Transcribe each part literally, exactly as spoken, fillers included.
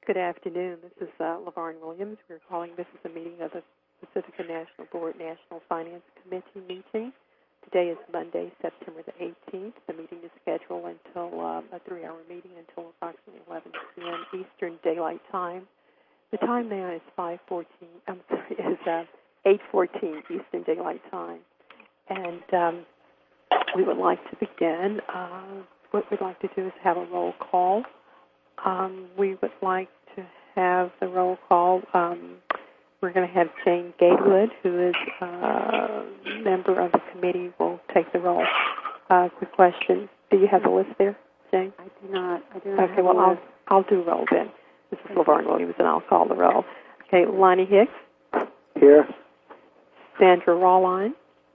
Good afternoon. This is uh, LaVarn Williams. We're calling this is a meeting of the Pacifica National Board National Finance Committee meeting. Today is Monday, September the eighteenth. The meeting is scheduled until um, a three-hour meeting until approximately eleven p.m. Eastern Daylight Time. The time now is five fourteen. I'm sorry, is uh, eight fourteen Eastern Daylight Time, and um, we would like to begin. Uh, what we'd like to do is have a roll call. Um, we would like to have the roll call. Um, we're going to have Jane Gatewood, who is a member of the committee, will take the roll. Uh, quick question. Do you have the list there, Jane? I do not. I do not Okay, well, I'll, I'll do roll then. This is LaVarn Williams, and I'll call the roll. Okay, Lonnie Hicks. Here. Sandra Rawline.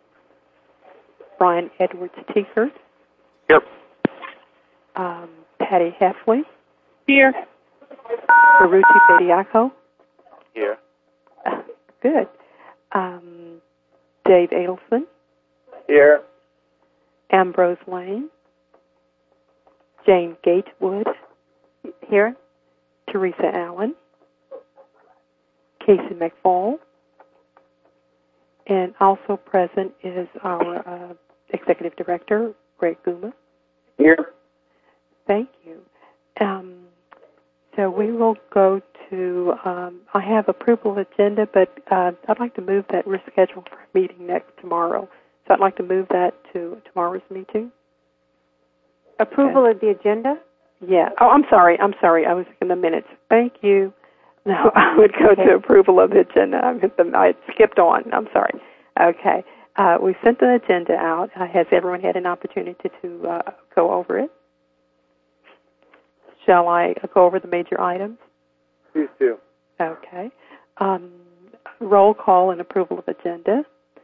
Brian Edwards Teekert. Here. Um, Patty Heffley. Here. Baruchi Bediako. Here. Uh, good. Um, Dave Adelson. Here. Ambrose Lane. Jane Gatewood. Here. Teresa Allen. Casey McFall. And also present is our uh, Executive Director, Greg Gula. Here. Thank you. Um, so we will go to, um, I have approval of agenda, but uh, I'd like to move that we're scheduled for a meeting next tomorrow. So I'd like to move that to tomorrow's meeting. Approval okay. of the agenda? Yeah. Oh, I'm sorry. I'm sorry. I was in the minutes. Thank you. No, I would go to approval of the agenda. I, the, I skipped on. I'm sorry. Okay. Uh, we sent the agenda out. Uh, has everyone had an opportunity to uh, go over it? Shall I go over the major items? Please do. Okay. Um, roll call and approval of agenda.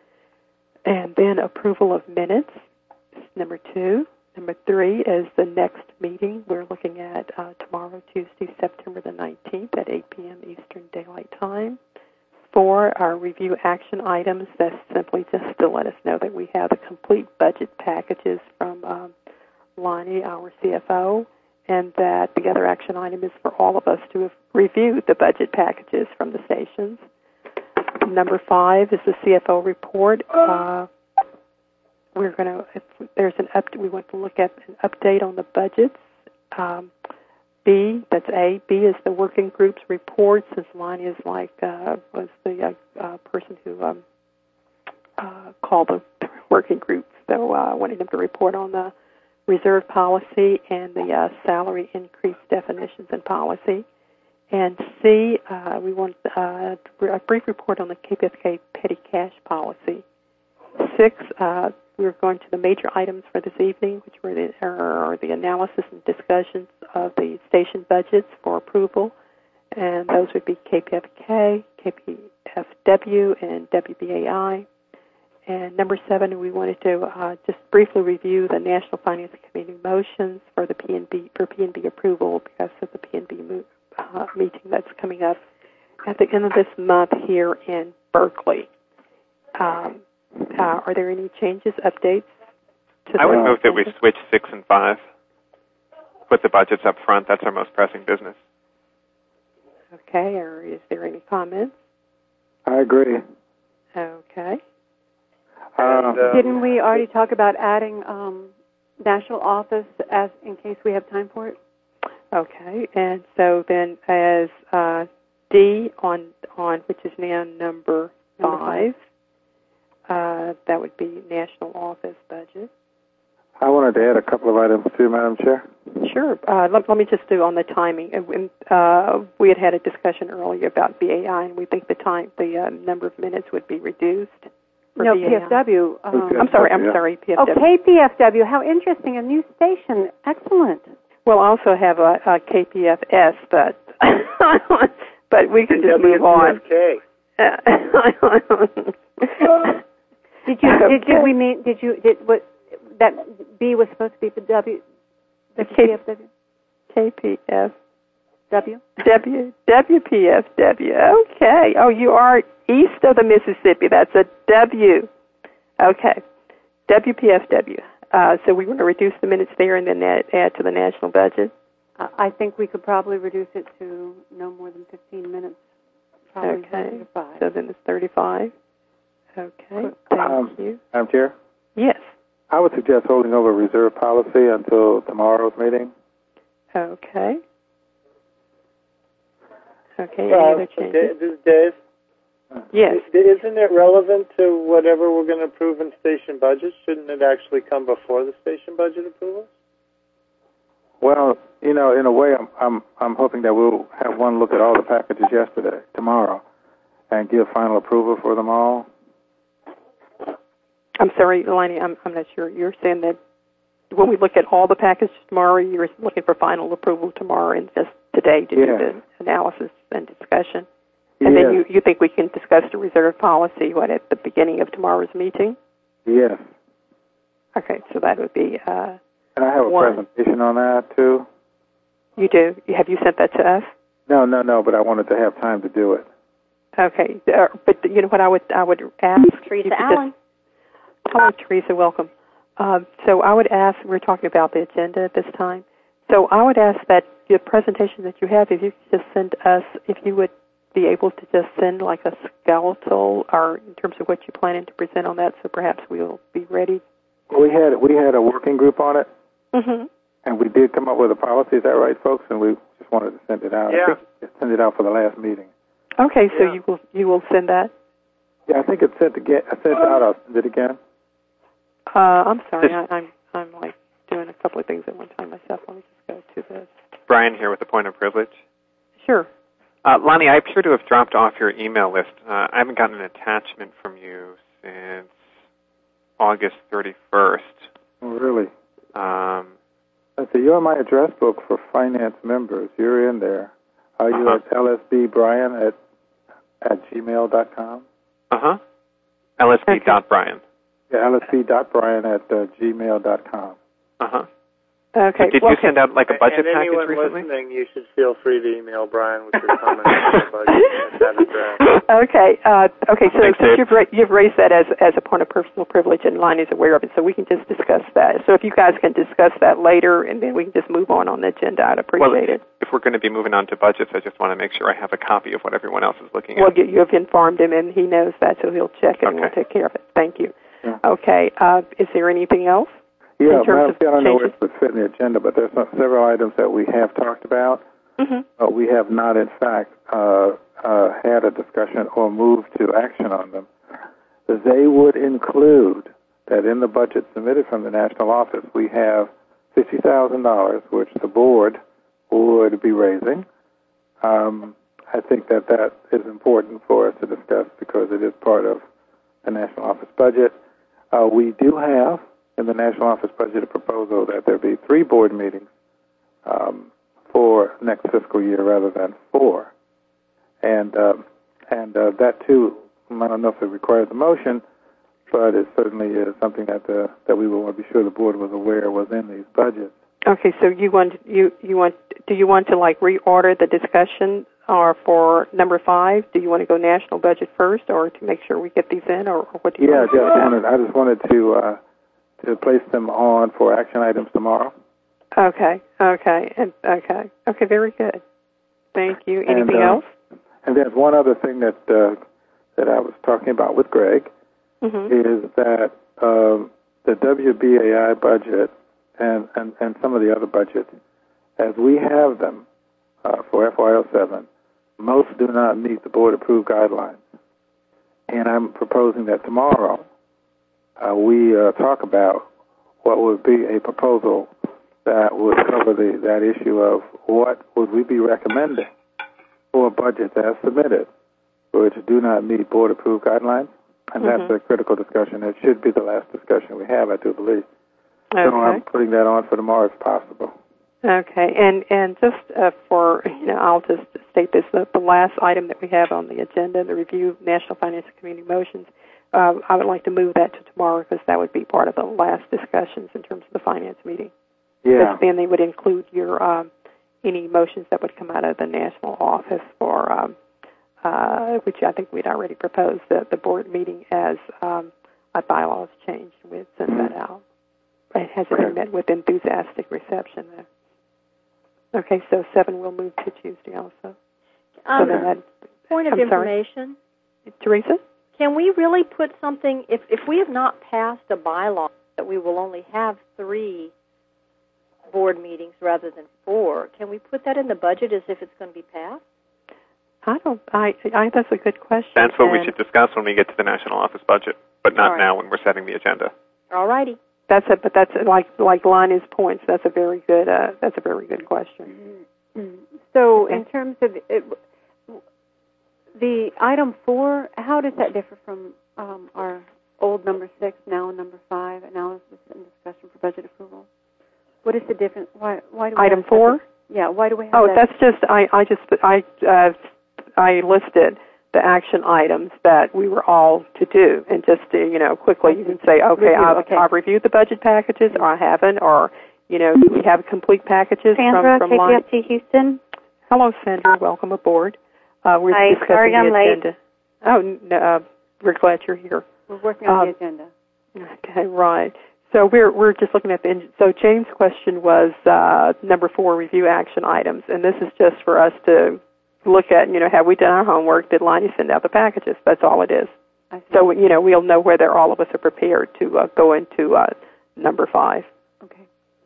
And then approval of minutes, number two. Number three is the next meeting. We're looking at uh, tomorrow, Tuesday, September the nineteenth at eight p.m. Eastern Daylight Time. Four, our review action items. That's simply just to let us know that we have the complete budget packages from um, Lonnie, our C F O, and that the other action item is for all of us to have reviewed the budget packages from the stations. Number five is the C F O report. Uh, we're going to, if there's an up, we want to look at an update on the budgets. Um, B, that's A. B is the working group's report, since Lonnie is like, uh, was the uh, uh, person who um, uh, called the working group. So I uh, wanted him to report on the reserve policy and the uh, salary increase definitions and policy. And C, uh, we want uh, a brief report on the K P F K petty cash policy. Six, uh, we're going to the major items for this evening, which were the, are the analysis and discussions of the station budgets for approval. And those would be K P F K, K P F W, and W B A I. And number seven, we wanted to uh, just briefly review the National Finance Committee motions for the P N B for P N B approval because of the P N B uh, meeting that's coming up at the end of this month here in Berkeley. Um, uh, are there any changes, updates? To I would the move that we agenda? switch six and five. Put the budgets up front. That's our most pressing business. Okay. Or is there any comments? I agree. Okay. And, um, Didn't we already talk about adding um, national office as in case we have time for it? Okay, and so then as uh, D on on which is now number Number five, uh, that would be national office budget. I wanted to add a couple of items too, Madam Chair. Sure. Uh, let, let me just do on the timing. And, uh, we had had a discussion earlier about B A I, and we think the time, the uh, number of minutes would be reduced. For No, B A I. P F W. Um, Okay. I'm sorry. I'm Yeah. sorry. P F oh, W. K P F W. How interesting! A new station. Excellent. We'll also have a, a K P F S, but but we can just move on. Did you? Okay. Did, did we mean? Did you? Did what? That B was supposed to be for W. The K- P F W. K P F W. W W P F W. Okay. Oh, you are east of the Mississippi. That's a W. Okay. W P F W. Uh, so we want to reduce the minutes there and then add, add to the national budget. Uh, I think we could probably reduce it to so then it's thirty-five. Okay, thank Um, you. Madam Chair, Yes. I would suggest holding over reserve policy until tomorrow's meeting. Okay. Okay, any Uh, other changes? this is Dave. Yes. Isn't it relevant to whatever we're going to approve in station budget? Shouldn't it actually come before the station budget approvals? Well, you know, in a way, I'm I'm I'm hoping that we'll have one look at all the packages yesterday, tomorrow, and give final approval for them all. I'm sorry, Eleni, I'm, I'm not sure. You're saying that when we look at all the packages tomorrow, you're looking for final approval tomorrow and just today to Yeah. do the analysis and discussion? And Yes. then you, you think we can discuss the reserve policy, what, at the beginning of tomorrow's meeting? Yes. Okay, so that would be, uh, And I have a one. presentation on that, too. You do? Have you sent that to us? No, no, no, but I wanted to have time to do it. Okay, uh, but you know what I would I would ask? Teresa you could Allen. Just, hello, Teresa, welcome. Um, so I would ask, we're talking about the agenda at this time, so I would ask that the presentation that you have, if you could just send us, if you would be able to just send like a skeletal, or in terms of what you're planning to present on that, so perhaps we'll be ready. We had we had a working group on it, Mm-hmm. and we did come up with a policy. Is that right, folks? And we just wanted to send it out. Yeah. I think we send it out for the last meeting. Okay, so Yeah. you will you will send that? Yeah, I think it's sent again. I sent it out. I'll send it again. Uh, I'm sorry, I, I'm I'm like doing a couple of things at one time myself. Let me just go to this. Brian here with a point of privilege. Sure. Uh, Lonnie, I appear to have dropped off your email list. Uh, I haven't gotten an attachment from you since August thirty-first. Oh, really? Um, Let's see. You're on my address book for finance members. You're in there. Are you Uh-huh. at L S B Brian at at gmail dot com? uh-huh. L S B Okay. dot Brian. Yeah, L S B dot Brian at uh, gmail dot com. Uh-huh. Okay. Did well, you send out like a budget and package anyone recently? listening, you should feel free to email Brian with your comments on the budget at that address. Okay. Uh, okay. So Thanks, since Dave. you've, ra- you've raised that as as a point of personal privilege, and Lonnie's aware of it, so we can just discuss that. So if you guys can discuss that later, and then we can just move on on the agenda, I'd appreciate Well, it. if we're going to be moving on to budgets, I just want to make sure I have a copy of what everyone else is looking Well, at. you, you have informed him, and he knows that, so he'll check it and we'll Okay. take care of it. Thank you. Yeah. Okay. Uh, is there anything else? Yeah, In terms well, of I don't know where changes? it would fit in the agenda, but there's some, several items that we have talked about. Mm-hmm. But we have not, in fact, uh, uh, had a discussion or moved to action on them. They would include that in the budget submitted from the national office, we have fifty thousand dollars, which the board would be raising. Um, I think that that is important for us to discuss because it is part of the national office budget. Uh, we do have in the national office budget a proposal that there be three board meetings um, for next fiscal year rather than four. And uh, and uh, that, too, I don't know if it requires a motion, but it certainly is something that the, that we will want to be sure the board was aware was in these budgets. Okay, so you want you you want do you want to like reorder the discussion or for number five? Do you want to go national budget first, or to make sure we get these in, or, or what do you Yeah, want to do? just wanted, I just wanted to uh, to place them on for action items tomorrow. Okay, okay, and okay, okay, very good. Thank you. Anything And, uh, else? And there's one other thing that uh, that I was talking about with Greg Mm-hmm. is that um, the W B A I budget and, and, and some of the other budgets, as we have them uh, for F Y oh seven, most do not meet the board-approved guidelines. And I'm proposing that tomorrow uh, we uh, talk about what would be a proposal that would cover the, that issue of what would we be recommending for budgets as submitted, which do not meet board-approved guidelines. And Mm-hmm. that's a critical discussion. It should be the last discussion we have, I do believe. Okay. So I'm putting that on for tomorrow if possible. Okay, and and just uh, for, you know, I'll just state this, the, the last item that we have on the agenda, the review of National Finance Community motions, uh, I would like to move that to tomorrow because that would be part of the last discussions in terms of the finance meeting. Yeah. Because then they would include your um, any motions that would come out of the national office for, um, uh, which I think we'd already proposed, the, the board meeting as um, a bylaws changed. We'd send that out. It hasn't been met with enthusiastic reception, though. Okay, so seven will move to Tuesday also. Um, so then that, point of I'm sorry. information. Teresa? Can we really put something, if, if we have not passed a bylaw that we will only have three board meetings rather than four, can we put that in the budget as if it's going to be passed? I don't. I. I that's a good question. That's what and we should discuss when we get to the national office budget, but not right. now when we're setting the agenda. All righty. That's a. But that's like like Lonnie's points. That's a very good. Uh, that's a very good question. Mm-hmm. So, Okay. in terms of it, the item four, how does that differ from um, our old number six, now number five, analysis and discussion for budget approval? What is the difference? Why? Why do we Item have four? Such a, yeah. Why do we have Oh, that? that's just. I. I just. I. Uh, I listed the action items that we were all to do, and just to, you know, quickly you can say, okay, Review, I've, okay. I've reviewed the budget packages, or I haven't, or, you know, we have complete packages Sandra, from, from K P Lonnie. F T Houston. Hello, Sandra. Welcome aboard. Uh, we're Hi, discussing sorry the I'm late. agenda. Oh, no, uh, we're glad you're here. We're working on um, the agenda. Okay, right. So we're we're just looking at the. So James' question was uh, number four, review action items, and this is just for us to look at. You know, have we done our homework? Did Lonnie send out the packages? That's all it is. I see. So you know, we'll know whether all of us are prepared to uh, go into uh, number five. Okay.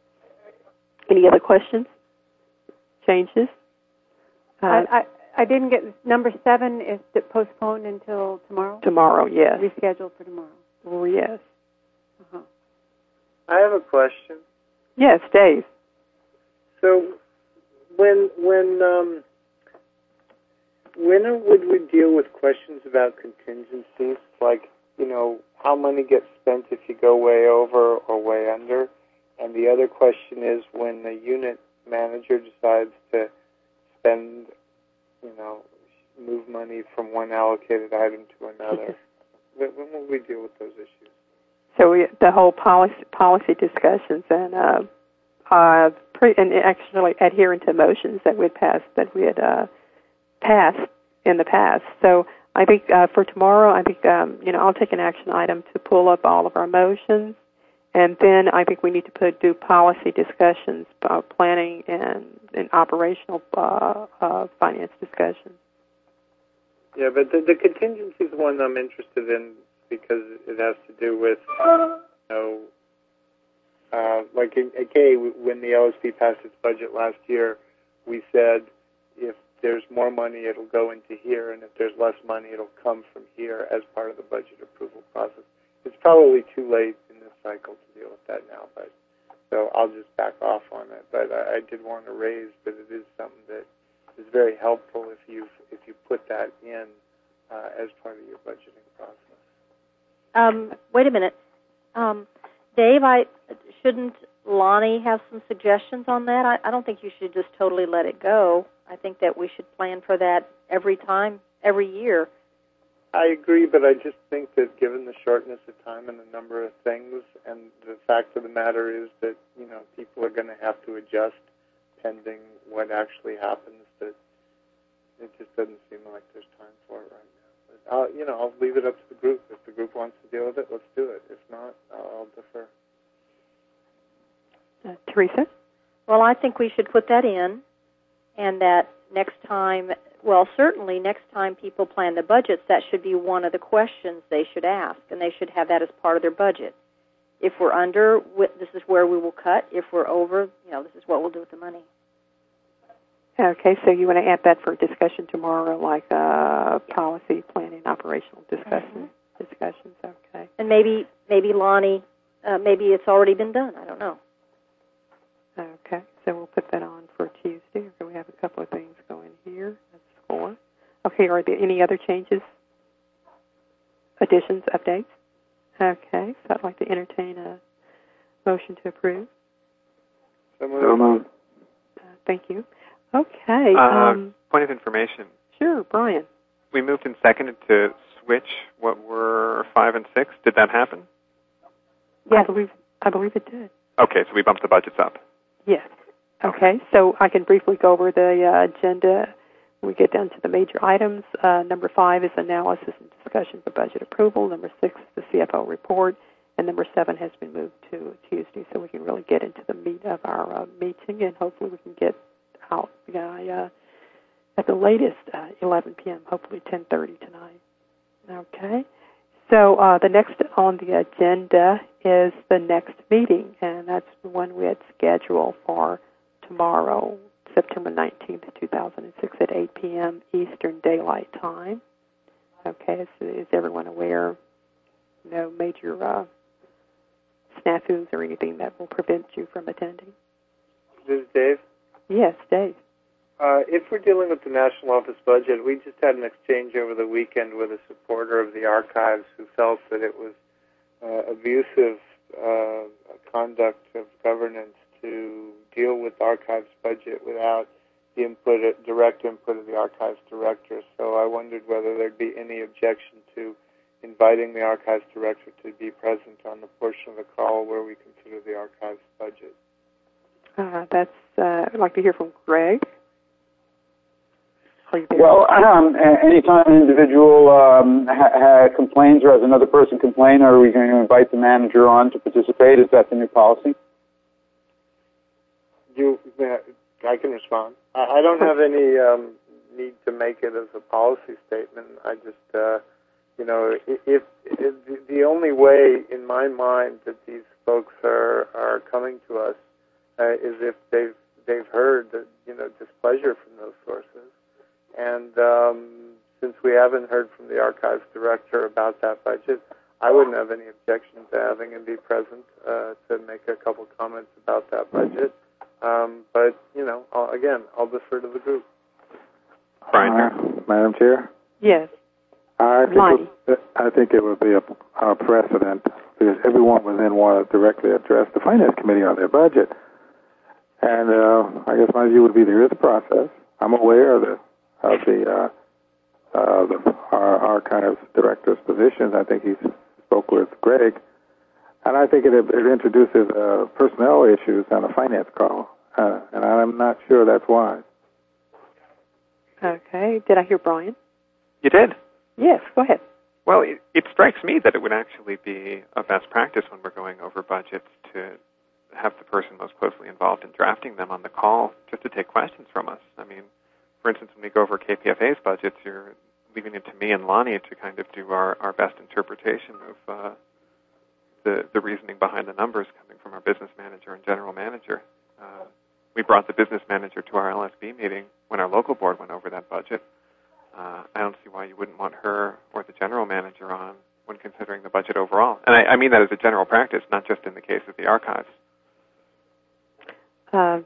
Any other questions? Changes? Uh, I, I I didn't get number seven. Is it postponed until tomorrow? tomorrow, yes. Rescheduled for tomorrow. Oh, yes. Uh-huh. I have a question. Yes, Dave. So, when when um, when would we deal with questions about contingencies, like, you know, how money gets spent if you go way over or way under? And the other question is when the unit manager decides to spend, you know, move money from one allocated item to another. when, when will we deal with those issues? So we, the whole policy policy discussions and uh, uh, pre, and actually adhering to motions that we'd passed that we had uh, passed in the past. So I think uh, for tomorrow, I think um, you know I'll take an action item to pull up all of our motions, and then I think we need to put do policy discussions, uh, planning and, and operational uh, uh, finance discussions. Yeah, but the, the contingency is one I'm interested in because it has to do with, you know, uh, like in K, when the L S P passed its budget last year, we said if there's more money, it'll go into here, and if there's less money, it'll come from here as part of the budget approval process. It's probably too late in this cycle to deal with that now, but so I'll just back off on it. But I, I did want to raise that it is something that is very helpful if you if you put that in uh, as part of your budgeting process. Um, wait a minute. Um, Dave, I shouldn't Lonnie have some suggestions on that? I, I don't think you should just totally let it go. I think that we should plan for that every time, every year. I agree, but I just think that given the shortness of time and the number of things, and the fact of the matter is that, you know, people are going to have to adjust pending what actually happens, that it just doesn't seem like there's time for it right now. But I'll, you know, I'll leave it up to the group. If the group wants to deal with it, let's do it. If not, I'll defer. Uh, Teresa? Well, I think we should put that in, and that next time, well, certainly next time people plan the budgets, that should be one of the questions they should ask, and they should have that as part of their budget. If we're under, this is where we will cut. If we're over, you know, this is what we'll do with the money. Okay, so you want to add that for discussion tomorrow, like uh, policy, planning, operational discussion, mm-hmm. discussions, okay. And maybe, maybe Lonnie, uh, maybe it's already been done. I don't know. Okay, so we'll put that on for Tuesday. Okay, we have a couple of things going here. That's four. Okay, are there any other changes, additions, updates? Okay, so I'd like to entertain a motion to approve. So moved. Uh, thank you. Okay. Uh, um, point of information. Sure, Brian. We moved and seconded to switch what were five and six. Did that happen? Yes. I believe I believe it did. Okay, so we bumped the budgets up. Yes. Okay, so I can briefly go over the uh, agenda. We get down to the major items. Uh, number five is analysis and discussion for budget approval. Number six is the C F O report. And number seven has been moved to Tuesday, so we can really get into the meat of our uh, meeting, and hopefully we can get out by, uh, at the latest, uh, eleven p.m., hopefully ten thirty tonight. Okay. So uh, the next on the agenda is the next meeting, and that's the one we had scheduled for tomorrow, September nineteenth, two thousand six at eight p.m. Eastern Daylight Time. Okay, so is everyone aware? No major uh, snafus or anything that will prevent you from attending? This is Dave. Yes, Dave. Uh, if we're dealing with the National Office budget, we just had an exchange over the weekend with a supporter of the archives who felt that it was uh, abusive uh, conduct of governance to deal with the archives budget without the input, direct input of the archives director. So I wondered whether there'd be any objection to inviting the archives director to be present on the portion of the call where we consider the archives budget. Uh, that's. Uh, I'd like to hear from Greg. Well, um, anytime an individual um, ha- ha- complains or has another person complain, are we going to invite the manager on to participate? Is that the new policy? You, I can respond. I, I don't have any um, need to make it as a policy statement. I just, uh, you know, if, if the only way in my mind that these folks are, are coming to us uh, is if they've they've heard that, you know, displeasure from those sources. And um, since we haven't heard from the archives director about that budget, I wouldn't have any objection to having him be present uh, to make a couple comments about that budget. Um, but, you know, I'll, again, I'll defer to the group. Brian? Uh, Madam Chair? Yes. I think, it, I think it would be a, a precedent because everyone would then want to directly address the Finance Committee on their budget. And uh, I guess my view would be there is a process. I'm aware of the of the, uh, uh, the our, our kind of director's positions. I think he spoke with Greg, and I think it, it introduces uh, personnel issues on a finance call, uh, and I'm not sure that's wise. Okay. Did I hear Brian? You did? Yes, go ahead. Well, it, it strikes me that it would actually be a best practice when we're going over budgets to have the person most closely involved in drafting them on the call just to take questions from us. I mean, for instance, when we go over K P F A's budgets, you're leaving it to me and Lonnie to kind of do our, our best interpretation of uh, the the reasoning behind the numbers coming from our business manager and general manager. Uh, we brought the business manager to our L S B meeting when our local board went over that budget. Uh, I don't see why you wouldn't want her or the general manager on when considering the budget overall. And I, I mean that as a general practice, not just in the case of the archives. Uh,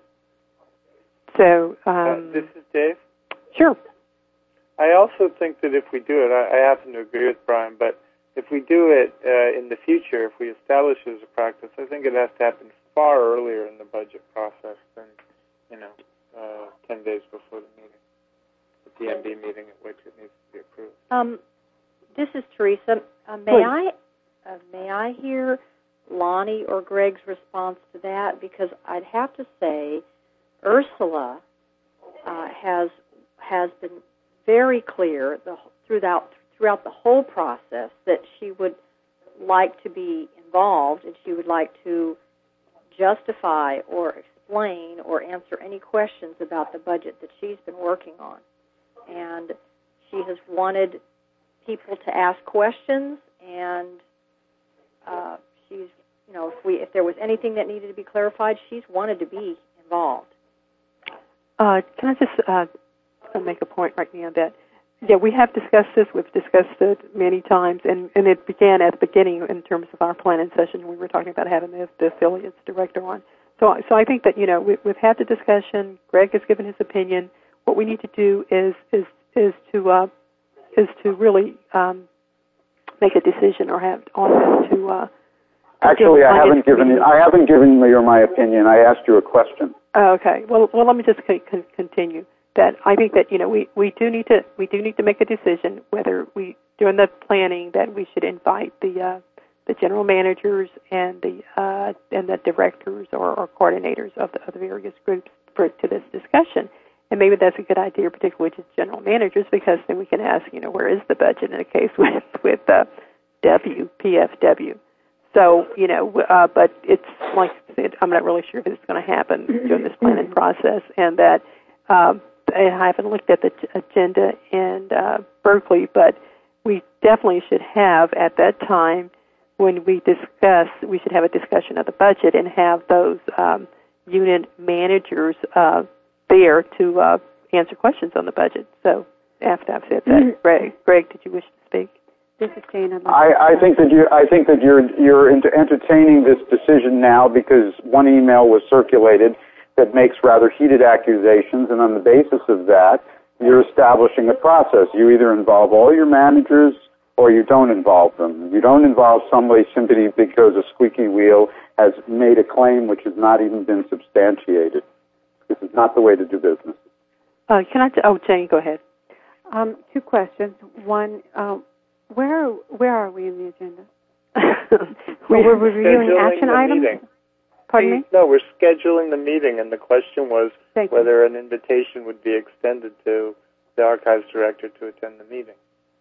so, um, uh, this is Dave. Sure. I also think that if we do it, I, I happen to agree with Brian, but if we do it uh, in the future, if we establish it as a practice, I think it has to happen far earlier in the budget process than, you know, uh, ten days before the meeting, the P M B meeting at which it needs to be approved. Um, this is Teresa. Uh, may Please. I uh, may I hear Lonnie or Greg's response to that? Because I'd have to say, Ursula uh, has has been very clear the, throughout throughout the whole process that she would like to be involved and she would like to justify or explain or answer any questions about the budget that she's been working on. And she has wanted people to ask questions, and uh, she's, you know, if we if there was anything that needed to be clarified, she's wanted to be involved. Uh, can I just uh, make a point right now that, yeah, we have discussed this. We've discussed it many times, and, and it began at the beginning in terms of our planning session. We were talking about having the, the affiliates director on. So, so I think that, you know, we, we've had the discussion. Greg has given his opinion. What we need to do is is is to uh, is to really um, make a decision or have on this to. Uh, Actually, I haven't given you, I haven't given you my opinion. I asked you a question. Oh, okay. Well, well, let me just c- c- continue. That I think that, you know, we, we do need to we do need to make a decision whether we during the planning that we should invite the uh, the general managers and the uh, and the directors or, or coordinators of the, of the various groups for to this discussion. And maybe that's a good idea, particularly with general managers, because then we can ask, you know, where is the budget in a case with with uh, W P F W. So, you know, uh, but it's like I said, I'm not really sure if it's going to happen during this planning process, and that um, I haven't looked at the t- agenda in uh, Berkeley, but we definitely should have at that time when we discuss, we should have a discussion of the budget and have those um, unit managers uh, there to uh, answer questions on the budget. So after I've said that, mm-hmm. Greg, Greg, did you wish to speak? This is Jane. I, I think that you. I think that you're you're entertaining this decision now because one email was circulated that makes rather heated accusations, and on the basis of that, you're establishing a process. You either involve all your managers or you don't involve them. You don't involve somebody simply because a squeaky wheel has made a claim which has not even been substantiated. This is not the way to do business. Uh, can I? T- oh, Jane, go ahead. Um, two questions. One. Um, Where where are we in the agenda? we're, we're reviewing action items. Meeting. Pardon we, me? No, we're scheduling the meeting, and the question was Thank whether you. an invitation would be extended to the archives director to attend the meeting.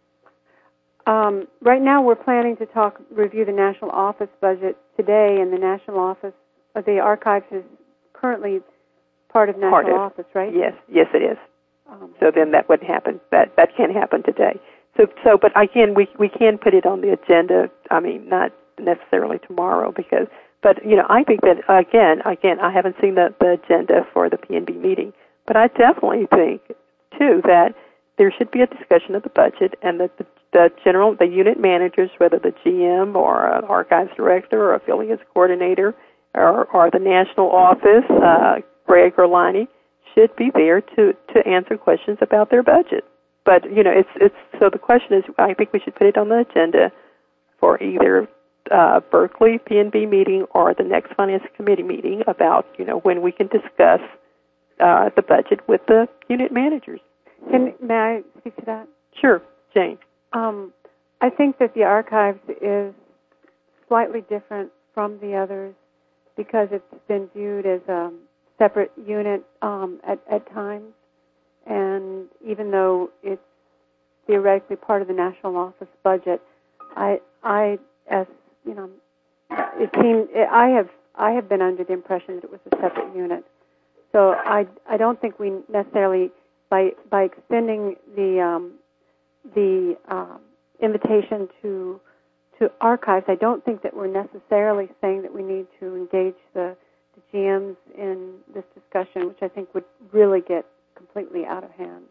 Um, right now, we're planning to talk review the national office budget today, and the national office, uh, the archives is currently part of national part of, office, right? Yes, yes, it is. Um, so then that wouldn't happen. That that can't happen today. So, so, but again, we we can put it on the agenda. I mean, not necessarily tomorrow, because, but you know, I think that again, again, I haven't seen the, the agenda for the P N B meeting, but I definitely think too that there should be a discussion of the budget, and that the, the general, the unit managers, whether the G M or an archives director or affiliates coordinator or, or the national office, uh, Greg or Lonnie, should be there to to answer questions about their budget. But, you know, it's it's so the question is, I think we should put it on the agenda for either uh, Berkeley P N B meeting or the next Finance Committee meeting about, you know, when we can discuss uh, the budget with the unit managers. Can, may I speak to that? Sure, Jane. Um, I think that the archives is slightly different from the others because it's been viewed as a separate unit um, at, at times. And even though it's theoretically part of the national office budget, I, I, as you know, it seemed I have I have been under the impression that it was a separate unit. So I, I don't think we necessarily by by extending the um, the um, invitation to to archives, I don't think that we're necessarily saying that we need to engage the, the G Ms in this discussion, which I think would really get completely out of hand.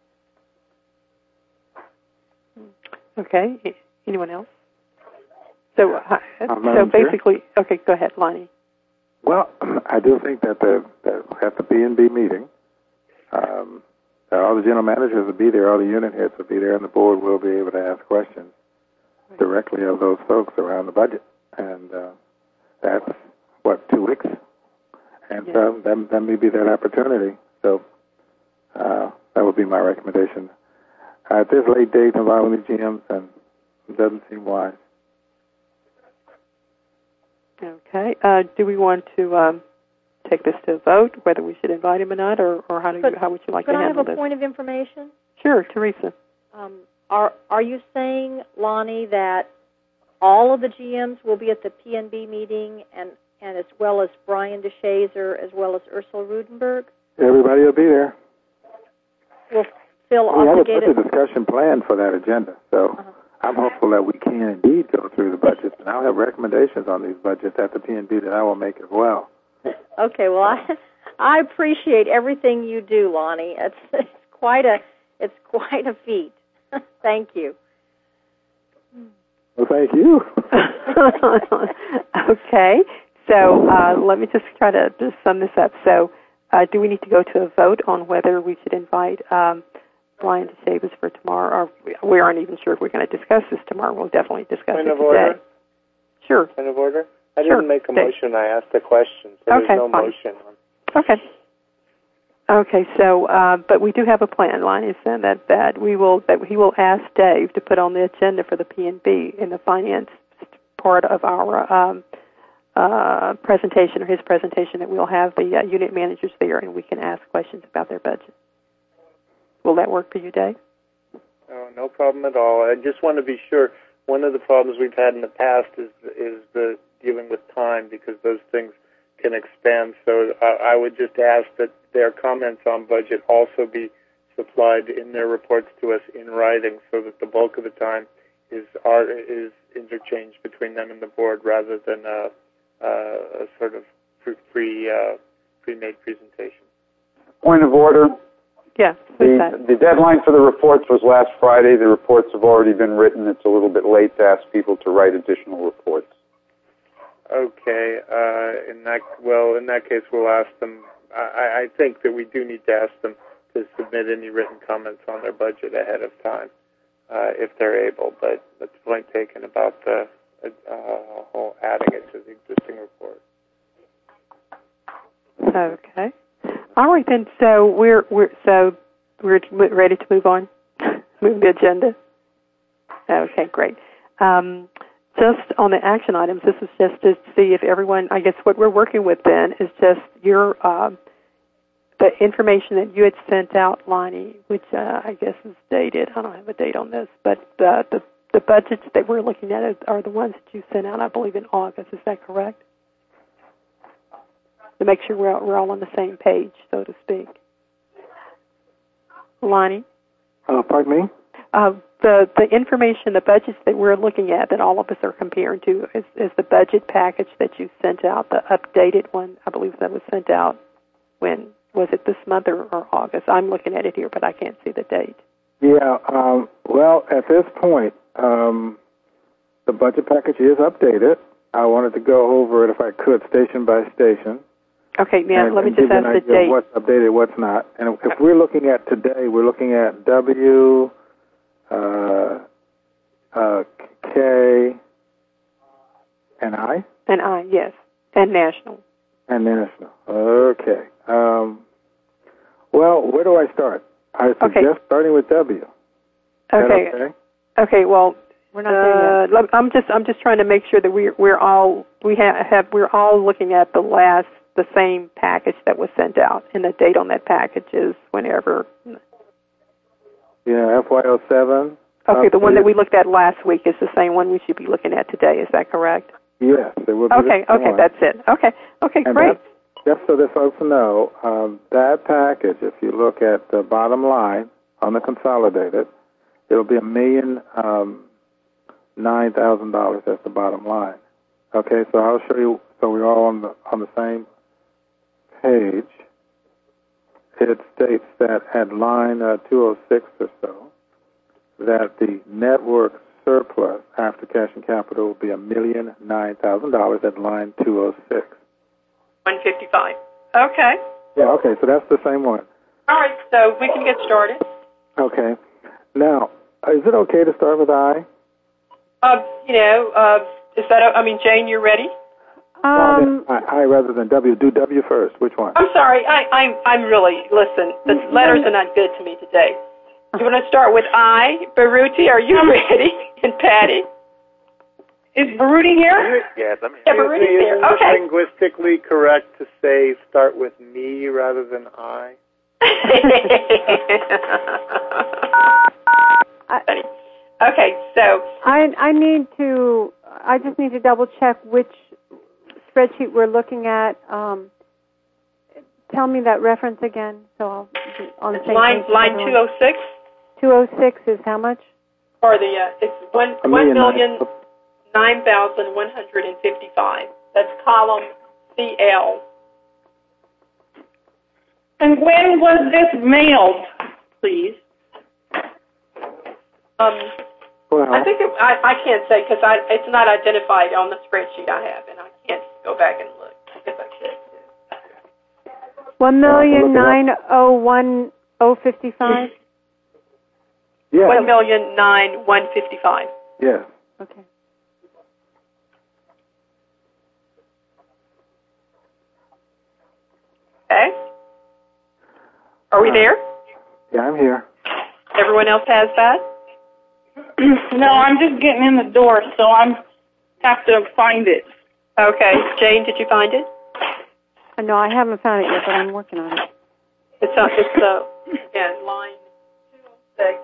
Okay. Anyone else? So, uh, Um, so basically, okay, go ahead, Lonnie. Well, I do think that the that at the P N B meeting, um, that all the general managers will be there, all the unit heads will be there, and the board will be able to ask questions right. directly of those folks around the budget. And uh, that's, what, two weeks? And yeah. um, that, that may be that opportunity. So uh, that would be my recommendation. Uh, at this late date involving the G Ms, and it doesn't seem wise. Okay. Uh, do we want to um, take this to a vote, whether we should invite him or not, or, or how do you, how would you like to handle this? Could I have a point of information? Sure, Teresa. Um, are are you saying, Lonnie, that all of the G Ms will be at the P N B meeting, and, and as well as Brian DeShazer, as well as Ursula Rudenberg? Everybody will be there. Will Phil We have a obligated? budget discussion planned for that agenda, so uh-huh. I'm hopeful that we can indeed go through the budgets, and I'll have recommendations on these budgets at the P N B that I will make as well. Okay, well, I I appreciate everything you do, Lonnie. It's it's quite a it's quite a feat. Thank you. Well, thank you. Okay, so uh, let me just try to just sum this up. So, uh, do we need to go to a vote on whether we should invite um, Brian DeShazer for tomorrow? Or we aren't even sure if we're going to discuss this tomorrow. We'll definitely discuss Point it of today. order? Sure. Point of order? I sure. didn't make a Dave. motion. I asked a question, so okay, there's no fine. motion. Okay. Okay, so uh, but we do have a plan, Lonnie, said that that we will that he will ask Dave to put on the agenda for the P N B in the finance part of our um, uh, presentation or his presentation, that we'll have the uh, unit managers there and we can ask questions about their budget. Will that work for you, Dave? Oh, no problem at all. I just want to be sure. One of the problems we've had in the past is is the dealing with time, because those things can expand. So I, I would just ask that their comments on budget also be supplied in their reports to us in writing, so that the bulk of the time is are, is interchanged between them and the board rather than a, a sort of pre uh, pre-made presentation. Point of order. Yes. The, the deadline for the reports was last Friday. The reports have already been written. It's a little bit late to ask people to write additional reports. Okay. Uh, in that well, in that case, we'll ask them. I, I think that we do need to ask them to submit any written comments on their budget ahead of time, uh, if they're able. But that's point taken about the uh, whole adding it to the existing report. Okay. All right then. So we're we're so we're ready to move on. Move the agenda. Okay, great. Um, just on the action items, this is just to see if everyone. I guess what we're working with then is just your uh, the information that you had sent out, Lonnie, which uh, I guess is dated. I don't have a date on this, but the the, the budgets that we're looking at are the ones that you sent out, I believe, in August. Is that correct? To make sure we're, we're all on the same page, so to speak. Lonnie? Uh, pardon me? Uh, the, the information, the budgets that we're looking at that all of us are comparing to is, is the budget package that you sent out, the updated one, I believe that was sent out when, was it this month or, or August? I'm looking at it here, but I can't see the date. Yeah, um, well, at this point, um, the budget package is updated. I wanted to go over it, if I could, station by station. Okay, now and, let me and just give you ask an the idea date. of what's updated, what's not. And if we're looking at today, we're looking at W, uh, uh, K, and I? And I, yes, and national. And national. Okay. Um, well, where do I start? I suggest Okay. starting with W. Is Okay. that okay? Okay. Well, We're not there yet. uh, I'm just I'm just trying to make sure that we're we're all we have, have we're all looking at the last the same package that was sent out, and the date on that package is whenever. Yeah, F Y O seven. Okay, the one that updated. we looked at last week is the same one we should be looking at today. Is that correct? Yes, it will be. Okay. the Okay, one. that's it. Okay. Okay, And great. that's, just so that folks know, um, that package, if you look at the bottom line on the consolidated, it'll be a million um, nine thousand dollars. That's the bottom line. Okay, so I'll show you. So we're all on the on the same page. It states that at line uh, two oh six or so, that the network surplus after cash and capital will be a million nine thousand dollars at line two oh six. one fifty-five. Okay. Yeah, okay, so that's the same one. All right, so we can get started. Okay. Now, is it okay to start with I? Uh, you know, uh, is that, I mean, Jane, you're ready? Um, I, I rather than W. Do W first. Which one? I'm sorry. I, I'm, I'm really, listen, the letters are not good to me today. You want to start with I? Baruti, are you ready? And Patty? Is Baruti here? Yeah, let me. Yeah, Baruti's Is here. it Okay. linguistically correct to say start with me rather than I? I, Okay, so I I need to. I just need to double check which spreadsheet we're looking at. Um, tell me that reference again, so I'll be on the same line page. line two oh six, Two oh six is how much? or the uh, it's one A one million million nine thousand one hundred and fifty five. That's column C L. And when was this mailed, please? Um, Well, I think it, I I can't say because I it's not identified on the spreadsheet I have, and I can't go back and look. I guess I should. One look million it up. nine oh one oh fifty five. yes. One million nine one fifty five. Yes. Okay. Okay. Are we there? Yeah, I'm here. Everyone else has that? No, I'm just getting in the door, so I'm have to find it. Okay. Jane, did you find it? Uh, no, I haven't found it yet, but I'm working on it. It's uh, it's uh, again line two oh six,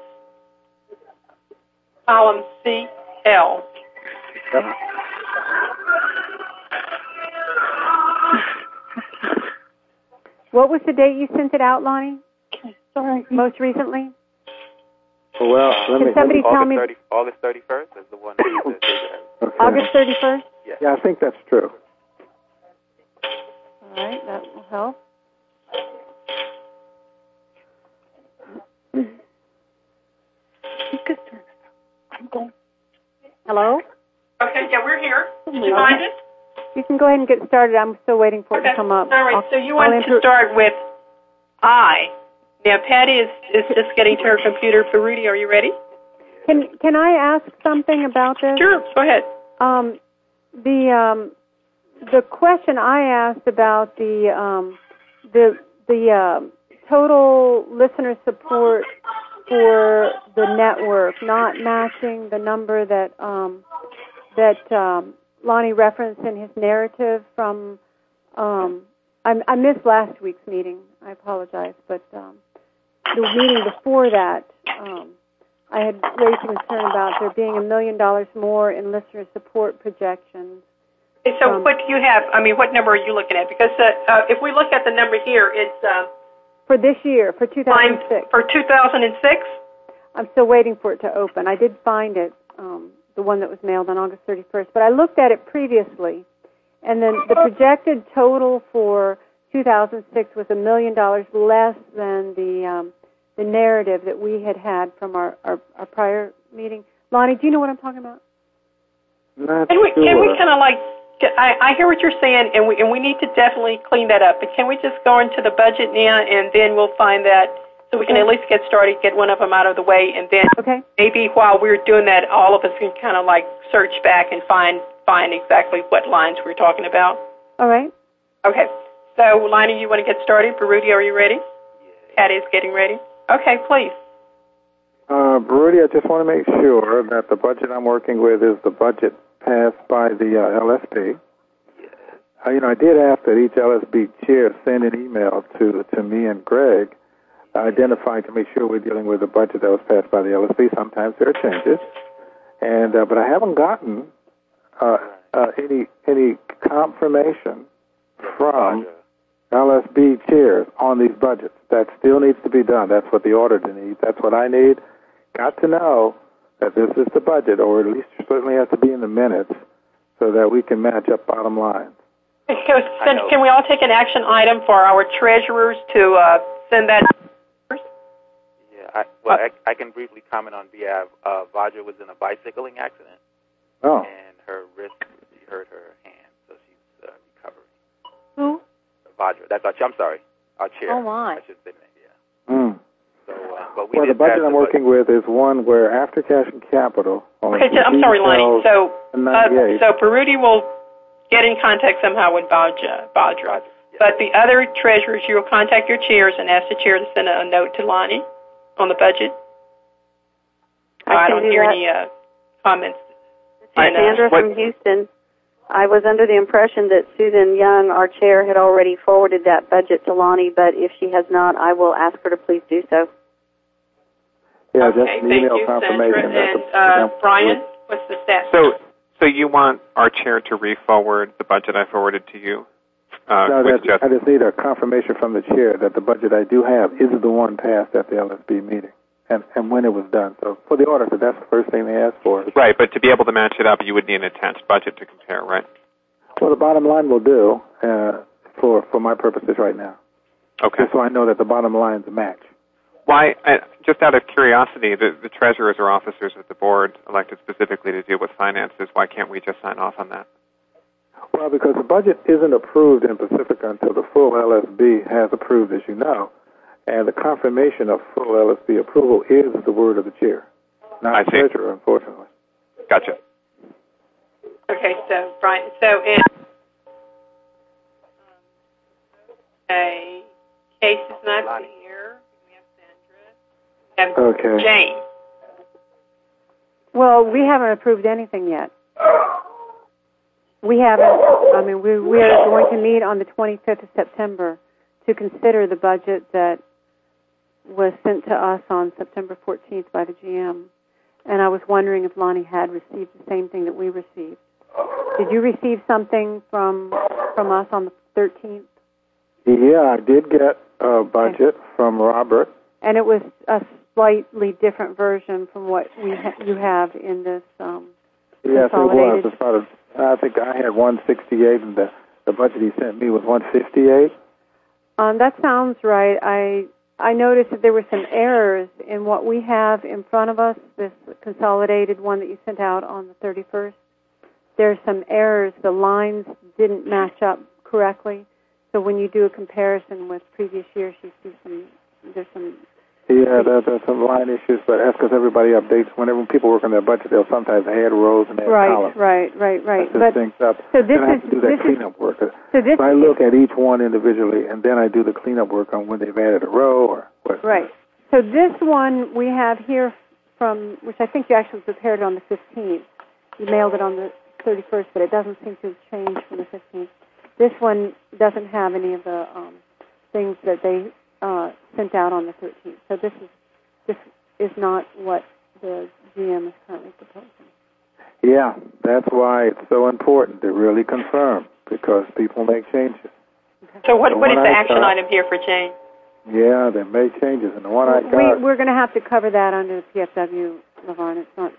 column C L. Yep. What was the date you sent it out, Lonnie? Sorry. Most recently? Well, let Can me. somebody tell August me? thirty, August thirty-first is the one. That you said. Okay. August thirty-first? Yes. Yeah, I think that's true. All right, that will help. Hello? Okay, yeah, we're here. Did you find it? You can go ahead and get started. I'm still waiting for it Okay. to come up. All right, I'll- so you I'll want to inter- start with I. Now, Patty is, is just getting to her computer. For Rudy, are you ready? Can Can I ask something about this? Sure, go ahead. Um, the um, the question I asked about the um, the the um, total listener support for the network not matching the number that um, that um, Lonnie referenced in his narrative from. Um, I, I missed last week's meeting. I apologize, but um, the meeting before that. Um, I had raised concern about there being a million dollars more in listener support projections. Okay, so Um, what do you have? I mean, what number are you looking at? Because uh, uh, if we look at the number here, it's uh, For this year, for two thousand six. for two thousand six. I'm still waiting for it to open. I did find it, um, the one that was mailed on August thirty-first, but I looked at it previously, and then the projected total for two thousand six was a million dollars less than the um, the narrative that we had had from our, our, our prior meeting. Lonnie, do you know what I'm talking about? Not Can we, sure. can we kind of like, I, I hear what you're saying, and we, and we need to definitely clean that up, but can we just go into the budget now, and then we'll find that, so we can Okay. at least get started, get one of them out of the way, and then Okay. maybe while we're doing that, all of us can kind of like search back and find find exactly what lines we're talking about. All right. Okay. So, Lonnie, you want to get started? For Rudy, are you ready? Patty is getting ready. Okay, please. Uh, Rudy, I just want to make sure that the budget I'm working with is the budget passed by the uh, L S P. Uh, you know, I did ask that each L S B chair send an email to to me and Greg, uh, identifying to make sure we're dealing with a budget that was passed by the L S P. Sometimes there are changes, and uh, but I haven't gotten uh, uh, any any confirmation from L S B chairs on these budgets. That still needs to be done. That's what the auditor needs. That's what I need. Got to know that this is the budget, or at least certainly has to be in the minutes, so that we can match up bottom lines. Can, can we all take an action item for our treasurers to uh, send that? Yeah, I, well, I, I can briefly comment on behalf. Uh, Vajra was in a bicycling accident, Oh. and her wrist, she hurt her hand, so she's uh, recovering. Who? Vajra, that's our, I'm sorry, our chair. Oh, my. I should say that, yeah. Mm. So, uh, but we Well, the did budget pass I'm the working with is one where after cash and capital. On Okay, so, I'm sorry, Lonnie. So, uh, ninety-eight. so Peruti will get in contact somehow with Vajra. Vajra. But the other treasurers, you will contact your chairs and ask the chair to send a note to Lonnie on the budget. I, Oh, I can don't do hear that. any uh, comments. And, uh, Sandra from Houston. I was under the impression that Susan Young, our chair, had already forwarded that budget to Lonnie, but if she has not, I will ask her to please do so. Yeah, Okay, just an thank email you, confirmation. Sandra. that And the- uh, yeah. Brian, what's the status? So, so you want our chair to re-forward the budget I forwarded to you? Uh, No, which that, just, I just need a confirmation from the chair that the budget I do have is the one passed at the L S B meeting, and, and when it was done. So for the auditor, that's the first thing they ask for. right, but to be able to match it up, you would need an attached budget to compare, right? Well, the bottom line will do uh, for for my purposes right now. Okay. Just so I know that the bottom line's a match. Why, uh, just out of curiosity, the, the treasurers are officers of the board elected specifically to deal with finances. Why can't we just sign off on that? Well, because the budget isn't approved in Pacifica until the full L S B has approved, as you know, and the confirmation of full L S B approval is the word of the chair, not I the see. treasurer, unfortunately. Gotcha. Okay, so Brian, so and okay, Case is not here. We have Sandra. We have Okay. Jane. Well, we haven't approved anything yet. We haven't. I mean, we we are going to meet on the twenty-fifth of September to consider the budget that was sent to us on September fourteenth by the G M. And I was wondering if Lonnie had received the same thing that we received. Did you receive something from from us on the thirteenth? Yeah, I did get a budget from Robert. And it was a slightly different version from what we ha- you have in this um, Yes, it was. consolidated. It's about a, I think I had one sixty-eight, and the, the budget he sent me was one fifty-eight. Um, that sounds right. I I noticed that there were some errors in what we have in front of us, this consolidated one that you sent out on the thirty-first. There's some errors. The lines didn't match up correctly. So when you do a comparison with previous years, you see some, there's some... Yeah, there, there's some line issues, but that's because everybody updates. Whenever people work on their budget, they'll sometimes add rows and add right, columns. Right, right, right, That right. things up. So this then I is... have to do that this cleanup is, work. So this so I look at each one individually, and then I do the cleanup work on when they've added a row or what. Right. So this one we have here from, which I think you actually prepared on the fifteenth. You mailed it on the thirty-first, but it doesn't seem to have changed from the fifteenth. This one doesn't have any of the um, things that they uh, sent out on the thirteenth. So this is this is not what the G M is currently proposing. Yeah, that's why it's so important to really confirm, because people make changes. Okay. So what, The what is one the I action got- item here for Jane? Yeah, they make changes, and the one I We, got... we're going to have to cover that under the P F W, LaVarn. It's not...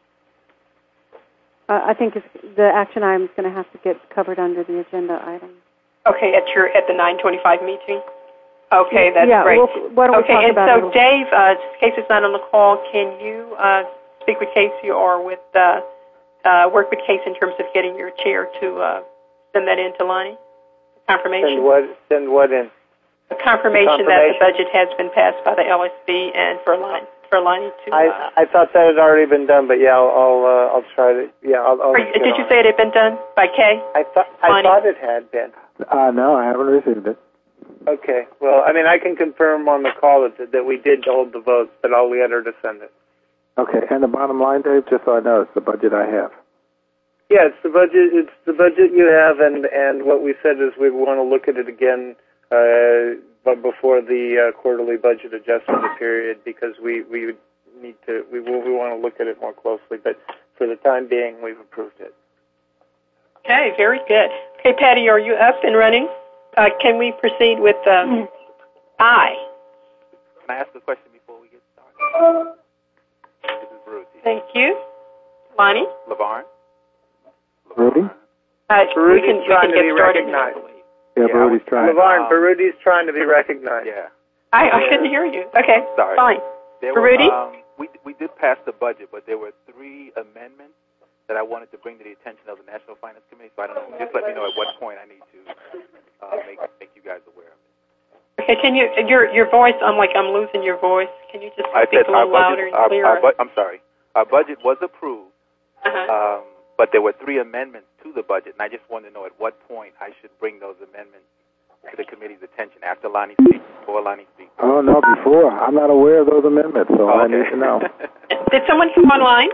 Uh, I think it's, the action item is going to have to get covered under the agenda item. Okay, at your at the nine twenty-five meeting. Okay, that's yeah, great. We'll, why don't we okay, talk and about so it a little- Dave, uh, Casey's not on the call. Can you uh, speak with Casey or with uh, uh, work with Casey in terms of getting your chair to uh, send that in to Lonnie? Confirmation. Send what? Send what in? A confirmation, that the budget has been passed by the L S B and for Lonnie for Lonnie to. Uh, I I thought that had already been done, but yeah, I'll I'll, uh, I'll try to. Yeah, I'll. I'll you, did you say it had been done by Kay? I thought I Lonnie? thought it had been. Uh, no, I haven't received it. Okay. Well, I mean, I can confirm on the call that that we did hold the votes, but I'll get her to send it. Okay, and the bottom line, Dave, just so I know, it's the budget I have. Yeah, it's the budget. It's the budget you have, and and what we said is we want to look at it again, uh, but before the uh, quarterly budget adjustment period, because we we need to we will we want to look at it more closely. But for the time being, we've approved it. Okay, very good. Okay, Patty, are you up and running? Uh, can we proceed with um, I? Can I ask a question before we get started? This is Bruce. Thank you. Lonnie? LaVarn? Rudy? Uh, we Barudi's can, we trying can to get be started. recognized. Yeah, Yeah, Brody's I trying. LaVarn, Um, Barudi's trying to be recognized. Yeah. I, I couldn't hear you. Okay, Sorry. fine. There Baruti? were, um, we, we did pass the budget, but there were three amendments that I wanted to bring to the attention of the National Finance Committee, so I don't know. Just let me know at what point I need to uh, make, make you guys aware of it. Okay, can you, your your voice, I'm like, I'm losing your voice. Can you just I speak said a little our louder budget, and our, clearer? our bu- I'm sorry. Our budget was approved, uh-huh. um, but there were three amendments to the budget, and I just wanted to know at what point I should bring those amendments to the committee's attention, after Lonnie speaks, before Lonnie speaks. Oh, no, before. I'm not aware of those amendments, so Oh, I okay. need to know. Did someone come online?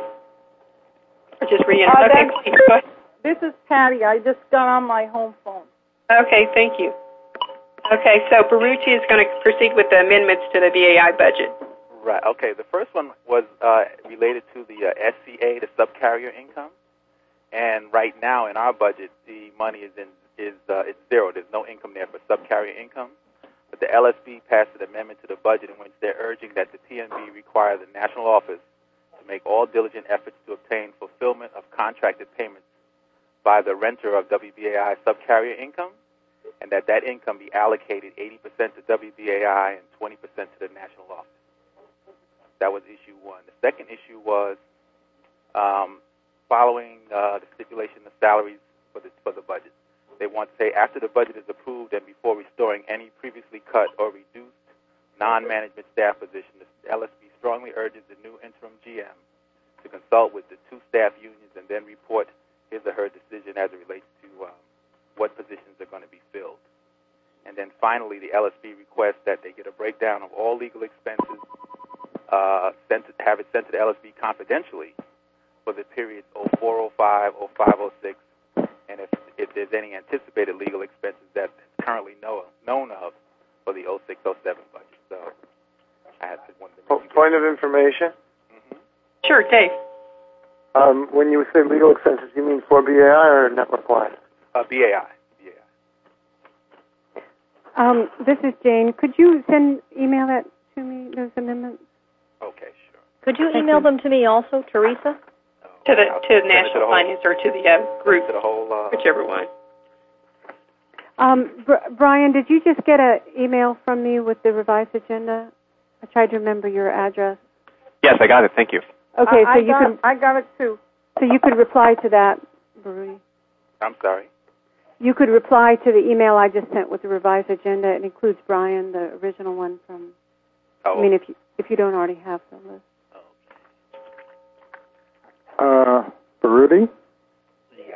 Or just read it? Uh, Okay, that's- please, go ahead. This is Patty. I just got on my home phone. Okay, thank you. Okay, so Baruti is going to proceed with the amendments to the B A I budget. Right. Okay. The first one was uh, related to the uh, S C A, the subcarrier income, and right now in our budget, the money is in is uh, it's zero. There's no income there for subcarrier income. But the L S B passed an amendment to the budget in which they're urging that the T N B require the national office to make all diligent efforts to obtain fulfillment of contracted payments by the renter of W B A I subcarrier income, and that that income be allocated eighty percent to W B A I and twenty percent to the national office. That was issue one. The second issue was um, following uh, the stipulation of salaries for the for the budget. They want to say after the budget is approved and before restoring any previously cut or reduced non-management staff position, the L S B strongly urges the new interim G M to consult with the two staff unions and then report his or her decision as it relates to um, what positions are going to be filled. And then finally, the L S B requests that they get a breakdown of all legal expenses, uh, sent to, have it sent to the L S B confidentially for the periods oh four oh five, oh five oh six, and if, if there's any anticipated legal expenses that's currently know, known of for the oh six oh seven budget. So I had to wonder. Po- Point of information. Mm-hmm. Sure, Dave. Um, when you say legal expenses, you mean for B A I or network-wide? Uh, B A I. B A I. Um, this is Jane. Could you send email that to me, those amendments? Okay, sure. Could you email them to me also, Teresa? To the to the National Finance or to the uh, group, to the whole, uh, whichever one. Um, Br- Brian, did you just get an email from me with the revised agenda? I tried to remember your address. Yes, I got it. Thank you. Okay, I, so I you got, can I got it too. so you could reply to that, Baruti. I'm sorry. You could reply to the email I just sent with the revised agenda. It includes Brian, the original one from. Oh. I mean, if you if you don't already have the list. Uh, Baruti? Yeah.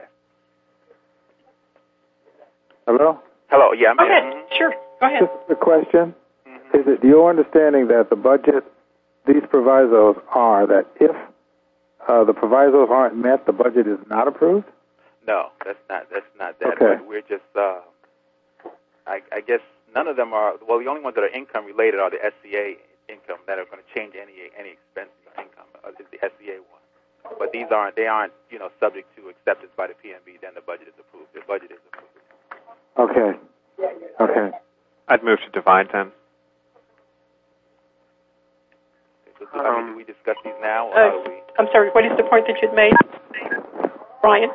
Hello? Hello, yeah, I'm Go here. ahead. Mhm. Sure. Go ahead. Just a question. Mm-hmm. Is it your understanding that the budget, these provisos are that if uh, the provisos aren't met, the budget is not approved? No, that's not that's not that. Okay. But we're just, uh, I, I guess none of them are, well, the only ones that are income related are the S C A income that are going to change any any expense income, uh, is the S C A one. But these aren't, they aren't, you know, subject to acceptance by the P M B, then the budget is approved. The budget is approved. Okay. Okay. I'd move to divide then. So, do, I mean, do we discuss these now, or Uh, how do we? I'm sorry, what is the point that you'd made, Brian?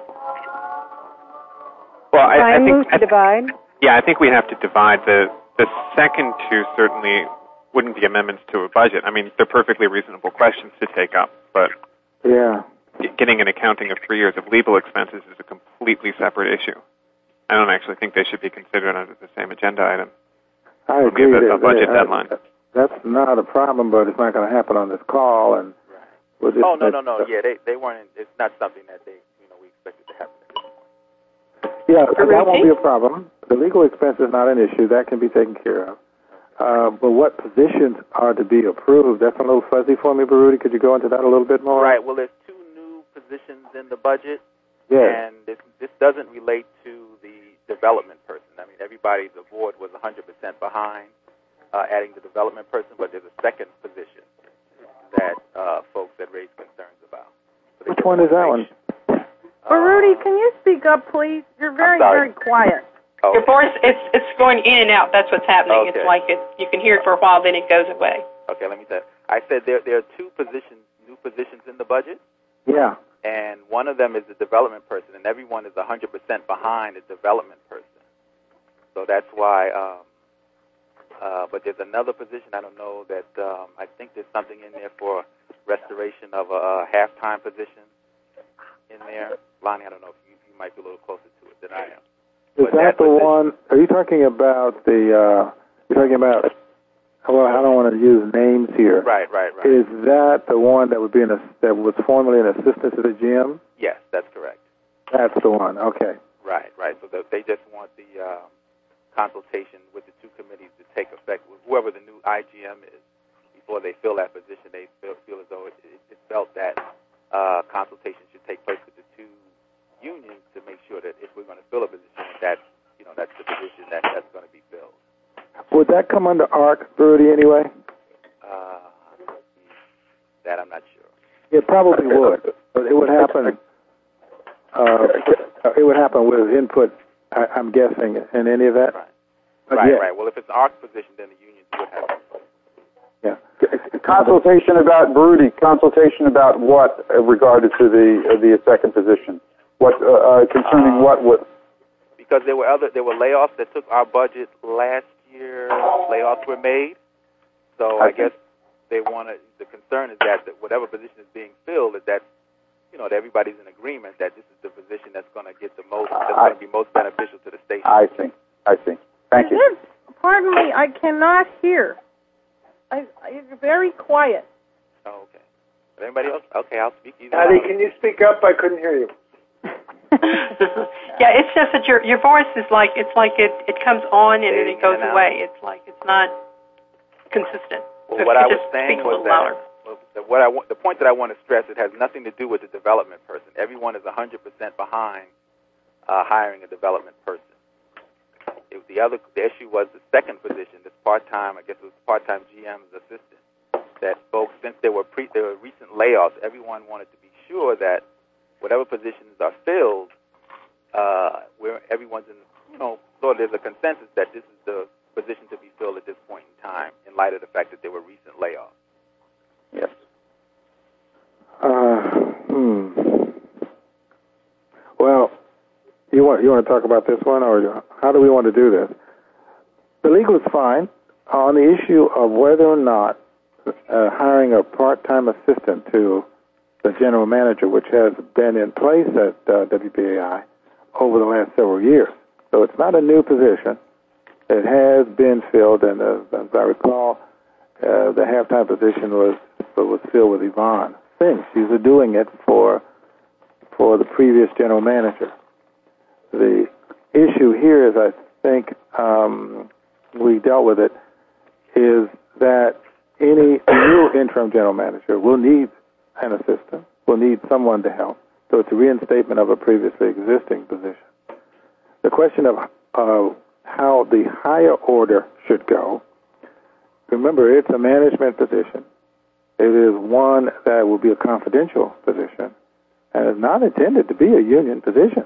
Well, I, I Brian think moves I to th- divide. yeah, I think we have to divide. The the second two certainly wouldn't be amendments to a budget. I mean, they're perfectly reasonable questions to take up, but Yeah. getting an accounting of three years of legal expenses is a completely separate issue. I don't actually think they should be considered under the same agenda item. I When we agree. have a- that- a budget that- deadline. That's not a problem, but it's not going to happen on this call. And we'll just Oh, no, let- no, no, yeah, they, they weren't, it's not something that they, you know, we expected to happen at this point. Yeah, that won't be a problem. The legal expense is not an issue. That can be taken care of. Uh, but what positions are to be approved? That's a little fuzzy for me, Baruti. Could you go into that a little bit more? Right, well, there's two new positions in the budget. Yes. And this, this doesn't relate to the development person. I mean, everybody, the board was one hundred percent behind uh, adding the development person, but there's a second position that uh, folks had raised concerns about. So Which one is that one? Uh, But Rudy, can you speak up, please? You're very, sorry. very quiet. Oh, Your voice, it's it's going in and out. That's what's happening. Okay. It's like it, you can hear it for a while, then it goes away. okay, let me tell you. I said there, there are two positions, new positions in the budget, Yeah. and one of them is the development person, and everyone is one hundred percent behind the development person. So that's why, um, uh, but there's another position, I don't know, that um, I think there's something in there for restoration of a, a half-time position in there. Lonnie, I don't know if you, you might be a little closer to it than I am. Is But that the position- one? Are you talking about the? Uh, you're talking about? Well, I don't want to use names here. Right, right, right. Is that the one that would be an ass- that was formerly an assistant to the G M? Yes, that's correct. That's the one. Okay. Right, right. So the, they just want the um, consultation with the two committees to take effect with whoever the new I G M is. Before they fill that position, they feel, feel as though it, it, it felt that uh, consultation should take place with the two unions to make sure that if we're going to fill a position, that you know that's the position that that's going to be filled. Would that come under A R C, Rudy, anyway? Uh, that I'm not sure. It probably would. But it would happen. Uh, it would happen with input. I, I'm guessing in any of that. Right. But right, yeah. right. Well, if it's an A R C position, then the unions would have input. Yeah. Consultation about Baruti. Consultation about what uh, regarded to the uh, the second position? What uh, uh, concerning Uh, what? What? Because there were other there were layoffs that took our budget last year. Layoffs were made, so I, I guess they want to. The concern is that, that whatever position is being filled is that you know that everybody's in agreement that this is the position that's going to get the most, that's going to be most beneficial to the station. I see. I see. Thank Is you. it- Pardon me, I cannot hear. I, I, you're very quiet. Oh, okay. But anybody else? Okay, I'll speak either. Patty, way. can you speak up? I couldn't hear you. Yeah, it's just that your your voice is like it's like it it comes on and then Fading it goes in and out. away. It's like it's not consistent. Well, So what if I you was just saying speak a was little louder. that well, the, what I want, the point that I want to stress, it has nothing to do with the development person. Everyone is one hundred percent behind uh, hiring a development person. It, the other the issue was the second position, this part-time, I guess it was part-time G M's assistant. That folks, since there were pre, there were recent layoffs, everyone wanted to be sure that whatever positions are filled, uh, where everyone's in, you know, so there's a consensus that this is the position to be filled at this point in time, in light of the fact that there were recent layoffs. Yes. Uh, hmm. Well, you want you want to talk about this one, or how do we want to do this? The legal is fine on the issue of whether or not uh, hiring a part-time assistant to the general manager, which has been in place at uh, W B A I over the last several years. So it's not a new position. It has been filled, and uh, as I recall, uh, the half-time position was was filled with Yvonne Singh. She was doing it for for the previous general manager. The issue here is, I think um, we dealt with it, is that any new interim general manager will need an assistant, will need someone to help. So it's a reinstatement of a previously existing position. The question of uh, how the higher order should go, remember, it's a management position. It is one that will be a confidential position and is not intended to be a union position.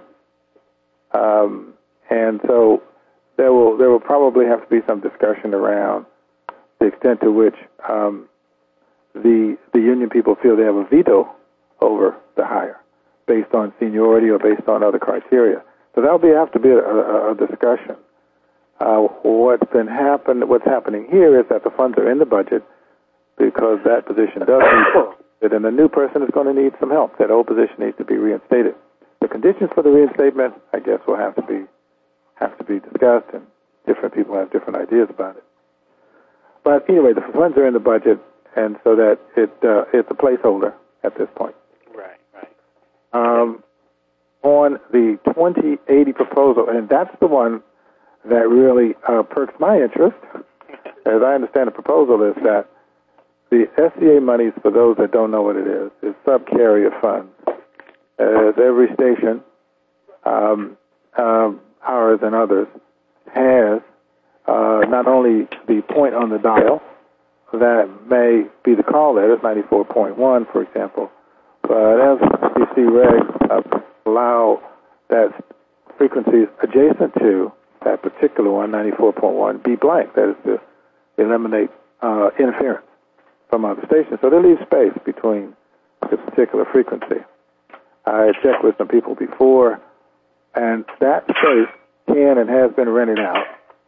Um, and so there will there will probably have to be some discussion around the extent to which um, the the union people feel they have a veto over the hire based on seniority or based on other criteria. So that'll be have to be a, a, a discussion. Uh, what's been happen what's happening here is that the funds are in the budget because that position does need it, and the new person is going to need some help. That old position needs to be reinstated. The conditions for the reinstatement, I guess, will have to be have to be discussed, and different people have different ideas about it. But anyway, the funds are in the budget, and so that it uh, it's a placeholder at this point. Right, right. Um, on the twenty eighty proposal, and that's the one that really uh, perks my interest. As I understand the proposal is that the S C A monies, for those that don't know what it is, is sub-carrier funds. As every station, um, um, ours and others, has uh, not only the point on the dial that may be the call letters, ninety-four point one, for example, but as F C C regs uh, allow that frequencies adjacent to that particular one, ninety-four point one, be blank. That is to eliminate uh, interference from other stations. So they leave space between this particular frequency. I checked with some people before, and that space can and has been rented out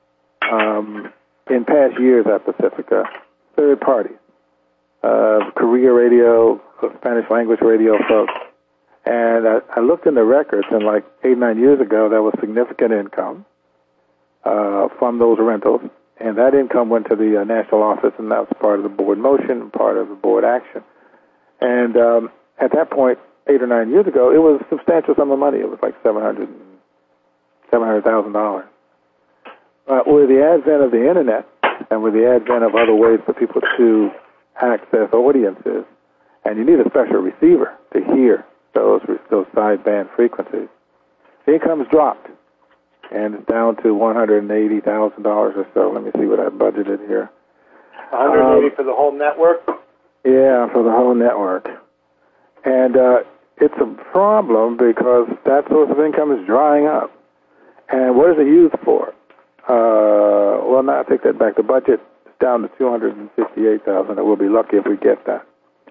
um, in past years at Pacifica, third parties, uh, Korea radio, Spanish language radio folks. And I, I looked in the records, and like eight, nine years ago, there was significant income uh, from those rentals, and that income went to the uh, national office, and that was part of the board motion, part of the board action. And um, at that point, eight or nine years ago, it was a substantial sum of money. It was like seven hundred, seven hundred thousand dollars. But with the advent of the internet and with the advent of other ways for people to access audiences, and you need a special receiver to hear those those sideband frequencies, the income's dropped, and it's down to one hundred eighty thousand dollars or so. Let me see what I budgeted here. one hundred eighty um, for the whole network? Yeah, for the whole network. And uh, it's a problem because that source of income is drying up. And what is it used for? Uh, well, now I take that back. The budget is down to two hundred fifty-eight thousand dollars. We'll be lucky if we get that.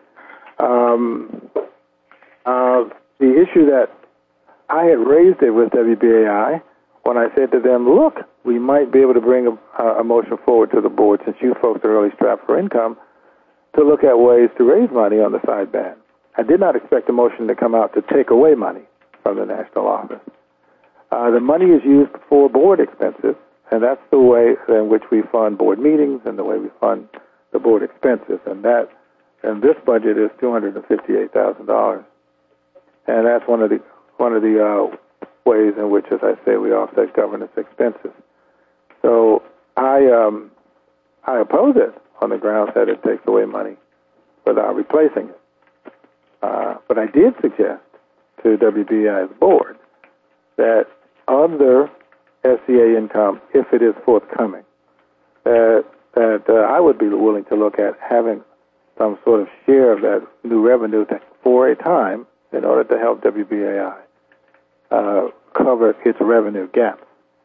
Um, uh, the issue that I had raised it with W B A I when I said to them, look, we might be able to bring a, a motion forward to the board, since you folks are really strapped for income, to look at ways to raise money on the sideband. I did not expect a motion to come out to take away money from the national office. Uh, the money is used for board expenses, and that's the way in which we fund board meetings and the way we fund the board expenses. And that, and this budget is two hundred fifty-eight thousand dollars, and that's one of the one of the uh, ways in which, as I say, we offset governance expenses. So I um, I oppose it on the grounds that it takes away money without replacing it. Uh, but I did suggest to W B A I's board that other S C A income, if it is forthcoming, that that uh, I would be willing to look at having some sort of share of that new revenue to, for a time in order to help W B A I uh, cover its revenue gap.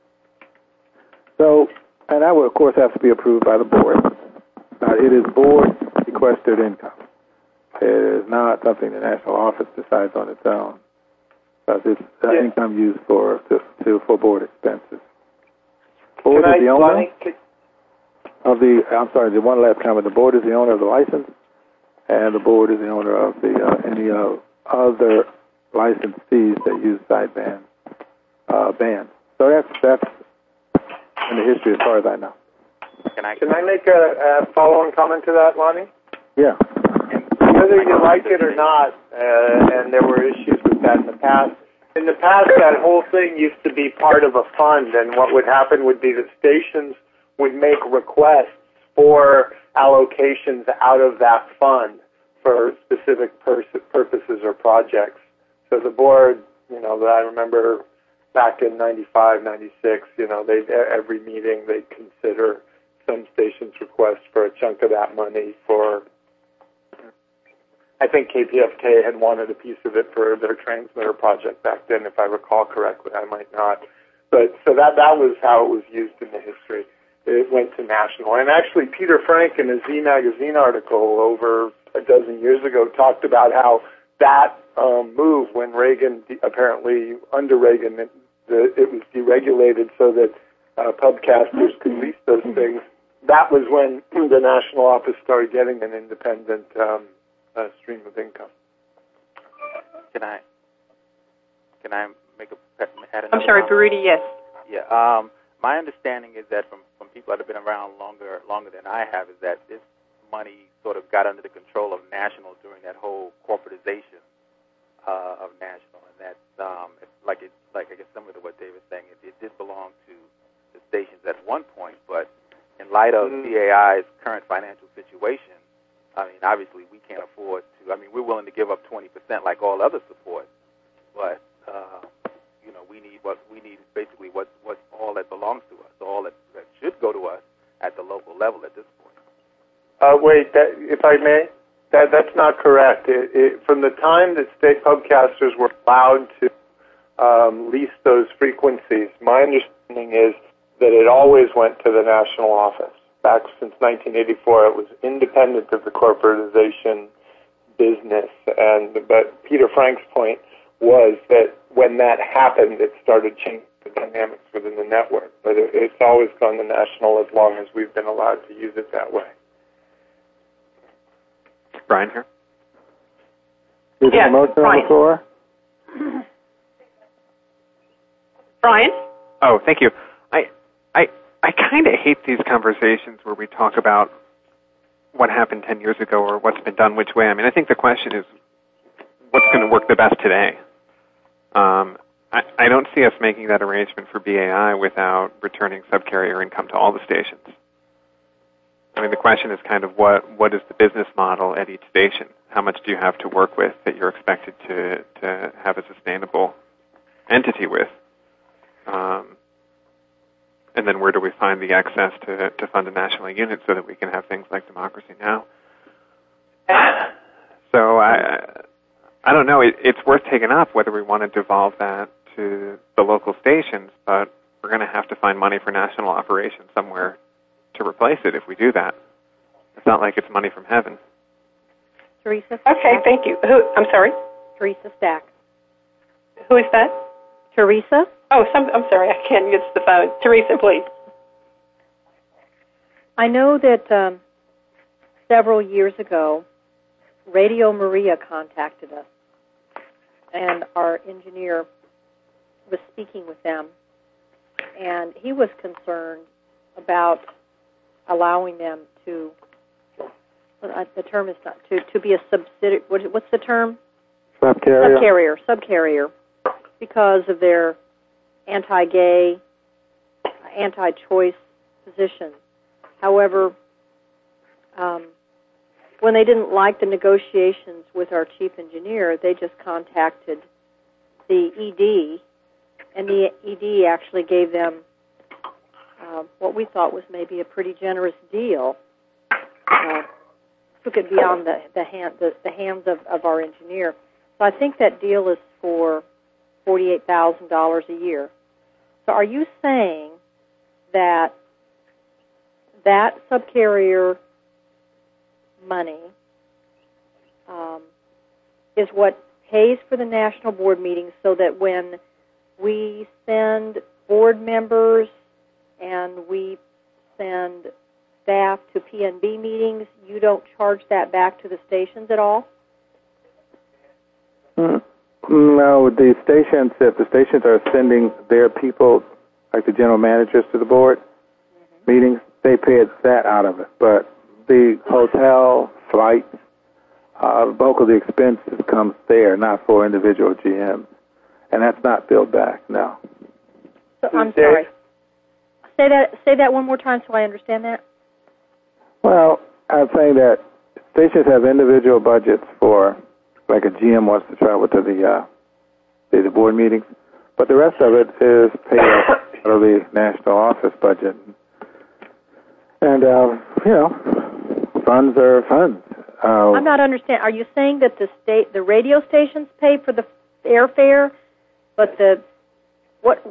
So, and that would, of course, have to be approved by the board. Uh, it is board requested income. It is not something the national office decides on its own, because it's uh, Yeah. income used for to, to for board expenses. Board Can is I, the owner Lonnie, can- of the. I'm sorry. The one last comment. The board is the owner of the license, and the board is the owner of the uh, any uh, other licensees that use sideband uh, bands. So that's that's in the history as far as I know. Can I? can I make a, a follow-on comment to that, Lonnie? Yeah. Whether you like it or not, uh, and there were issues with that in the past, in the past that whole thing used to be part of a fund, and what would happen would be that stations would make requests for allocations out of that fund for specific pers- purposes or projects. So the board, you know, that I remember back in ninety-five, ninety-six, you know, they every meeting they'd consider some station's request for a chunk of that money for, I think K P F K had wanted a piece of it for their transmitter project back then, if I recall correctly. I might not. But so that that was how it was used in the history. It went to national. And actually, Peter Frank in a Z Magazine article over a dozen years ago talked about how that um, move, when Reagan, apparently under Reagan, it, the, it was deregulated so that uh, pubcasters could lease those things. That was when the national office started getting an independent um, uh, stream of income. Can I? Can I make a? Add I'm sorry, comment? Baruti, yes. Yeah. Um, my understanding is that from, from people that have been around longer longer than I have is that this money sort of got under the control of National during that whole corporatization uh, of National, and that um, it's like it like I guess similar to what David's saying, it, it did belong to the stations at one point, but in light of Mm. C A I's current financial situation, I mean, obviously we can't afford to. I mean, we're willing to give up twenty percent like all other support, but uh, you know, we need what we need is basically what what all that belongs to us, all that, that should go to us at the local level at this point. Uh, wait, that, if I may, that that's not correct. It, it, from the time that state pubcasters were allowed to um, lease those frequencies, my understanding is that it always went to the national office. Back since nineteen eighty-four, it was independent of the corporatization business. And but Peter Frank's point was that when that happened, it started changing the dynamics within the network. But it, it's always gone to national as long as we've been allowed to use it that way. Brian here. Is there Yeah, a motion Brian. on the floor? Brian? Oh, thank you. I I I kind of hate these conversations where we talk about what happened ten years ago or what's been done which way. I mean, I think the question is what's going to work the best today. Um, I, I don't see us making that arrangement for B A I without returning subcarrier income to all the stations. I mean, the question is kind of what what is the business model at each station? How much do you have to work with that you're expected to, to have a sustainable entity with? Um, and then where do we find the excess to, to fund a national unit so that we can have things like Democracy Now? So I I don't know. It, it's worth taking up whether we want to devolve that to the local stations, but we're going to have to find money for national operations somewhere to replace it if we do that. It's not like it's money from heaven. Teresa? Okay, thank you. Who? I'm sorry. Teresa Stack. Who is that? Teresa? Oh, some, I'm sorry. I can't get to the phone. Teresa, please. I know that um, several years ago, Radio Maria contacted us, and our engineer was speaking with them, and he was concerned about allowing them to, uh, the term is not, to, to be a subsidiary, what, what's the term? Subcarrier. Subcarrier, subcarrier, because of their anti-gay, anti-choice position. However, um, when they didn't like the negotiations with our chief engineer, they just contacted the E D, and the E D actually gave them uh, what we thought was maybe a pretty generous deal. Uh, took it beyond the the, hand, the, the hands of, of our engineer. So I think that deal is for forty-eight thousand dollars a year. So are you saying that that subcarrier money um, is what pays for the national board meetings, so that when we send board members and we send staff to P N B meetings, you don't charge that back to the stations at all? Mm. No, the stations, if the stations are sending their people, like the general managers, to the board mm-hmm. meetings, they pay that out of it. But the hotel, flights, uh, the bulk of the expenses comes there, not for individual G Ms. And that's not billed back, no. So, I'm sorry. Say that, say that one more time so I understand that. Well, I'm saying that stations have individual budgets for, like a G M wants to travel to the, uh, the, the board meetings, but the rest of it is paid out of the national office budget. And, uh, you know, funds are funds. Uh, I'm not understanding. Are you saying that the state, the radio stations pay for the airfare, but the, what?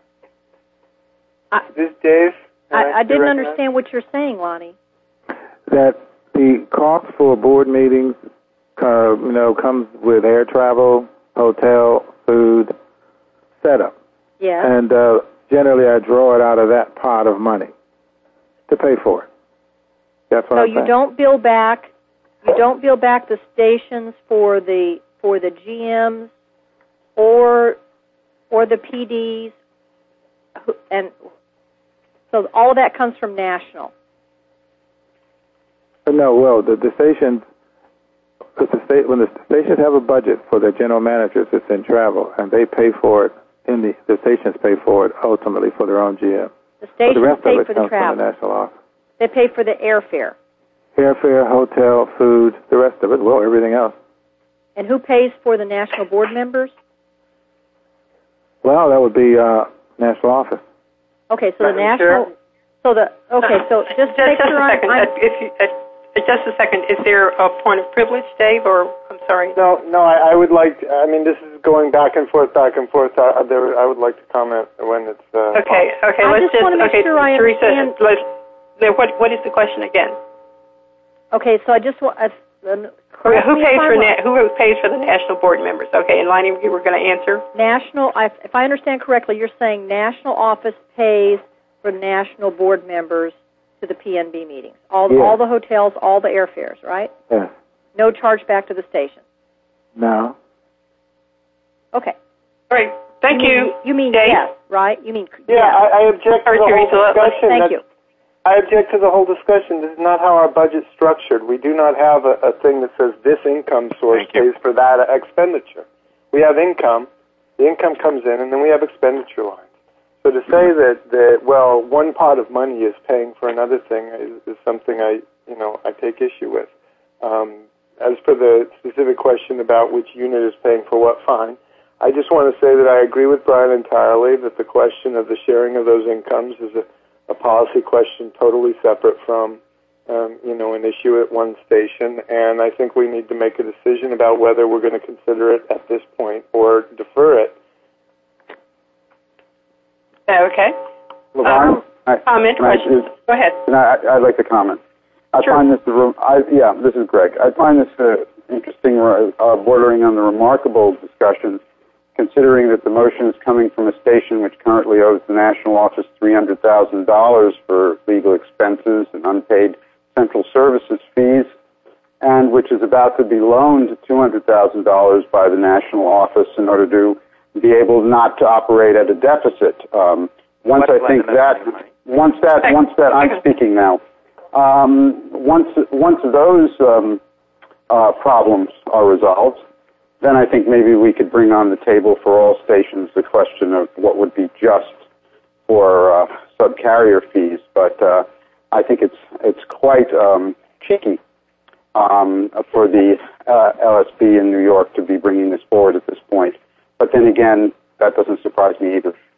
I, this Dave? I, I didn't understand what you're saying, Lonnie. That the cost for board meetings, uh, you know, comes with air travel, hotel, food, setup. Yeah. And uh, generally, I draw it out of that pot of money to pay for it. That's what so I'm you saying. don't bill back. You don't bill back the stations for the for the G Ms or or the P Ds, and so all of that comes from national. No, well, the, the stations, the state, when the stations have a budget for their general managers, it's in travel, and they pay for it. In the the stations pay for it ultimately for their own G M. The stations the rest pay of it for comes the travel. From the national office. They pay for the airfare. Airfare, hotel, food, the rest of it. Well, everything else. And who pays for the national board members? Well, that would be uh, national office. Okay, so the national. So the okay, so just, just make just sure a second. I'm, Uh, if you, uh, just a second. Is there a point of privilege, Dave? Or I'm sorry. No, no. I, I would like. To, I mean, this is going back and forth, back and forth. I, there, I would like to comment when it's. Uh, okay. Okay. I let's just want to make okay, sure I Teresa, understand. Let's, what what is the question again? Okay, so I just want. Uh, who pays for na- who pays for the national board members? Okay, and Lonnie, you were going to answer. National. I, if I understand correctly, you're saying national office pays for national board members to the P N B meetings. All yes. all the hotels, all the airfares, right? Yes. No charge back to the station. No. Okay. All right. Thank you. You mean, you mean Dave? yes, right? You mean yeah? yes. I, I object to the whole discussion. Thank That's, you. I object to the whole discussion. This is not how our budget's structured. We do not have a, a thing that says this income source pays for that expenditure. We have income. The income comes in, and then we have expenditure lines. So to say that, that well, one pot of money is paying for another thing is, is something I, you know, I take issue with. Um, as for the specific question about which unit is paying for what, fine. I just want to say that I agree with Brian entirely that the question of the sharing of those incomes is a, a policy question totally separate from, um, you know, an issue at one station. And I think we need to make a decision about whether we're going to consider it at this point or defer it. Okay. Um, comment, question. Go ahead. I, I'd like to comment. I sure. find this, I, yeah, this is Greg. I find this uh, interesting, uh, bordering on the remarkable discussion, considering that the motion is coming from a station which currently owes the national office three hundred thousand dollars for legal expenses and unpaid central services fees, and which is about to be loaned two hundred thousand dollars by the national office in order to be able not to operate at a deficit. Um, once I think that, once that, once that, I'm speaking now. Um, once once those um, uh, problems are resolved, then I think maybe we could bring on the table for all stations the question of what would be just for uh, subcarrier fees. But uh, I think it's it's quite um, cheeky um, for the uh, L S B in New York to be bringing this forward at this point. But then again, that doesn't surprise me either.